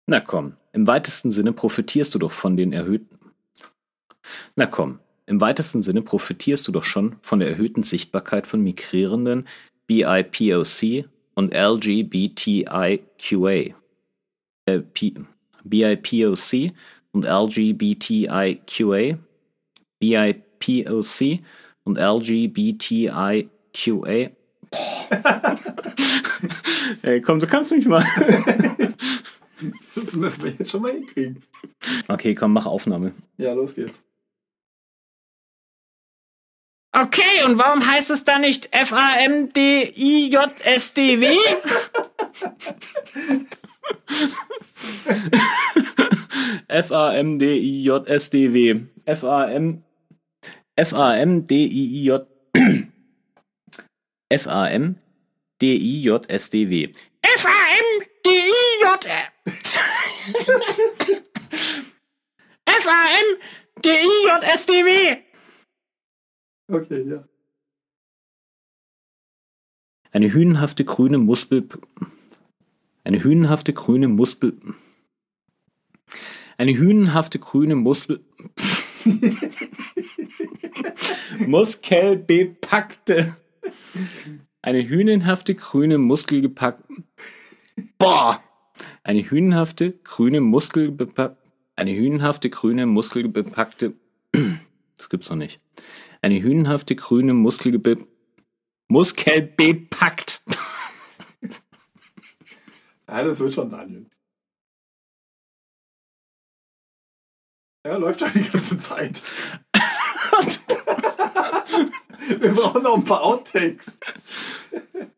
Na komm, im weitesten Sinne profitierst du doch von den erhöhten... Na komm, im weitesten Sinne profitierst du doch schon von der erhöhten Sichtbarkeit von migrierenden BIPOC und LGBTIQA. BIPOC und LGBTIQA. BIPOC und LGBTIQA. Ey, komm, du kannst mich mal. Das müssen wir jetzt schon mal hinkriegen. Okay, komm, mach Aufnahme. Ja, los geht's. Okay, und warum heißt es dann nicht FAMDIJSDW? FAMDIJSDW. FAMDIJ. FAMDIJSDW. FAMDIJSDW. Okay, ja. Eine hünenhafte grüne Muskel... Eine hünenhafte grüne Muskel... Eine hünenhafte grüne Muskel... Muskelbepackte... Eine hünenhafte grüne Muskelgepackte... Boah! Eine hünenhafte grüne Muskelbepackte... Eine hünenhafte grüne Muskelbepackte... Das gibt's noch nicht. Eine hünenhafte grüne Muskelbepackt. Ja, das wird schon, Daniel. Ja, läuft schon die ganze Zeit. Wir brauchen noch ein paar Outtakes.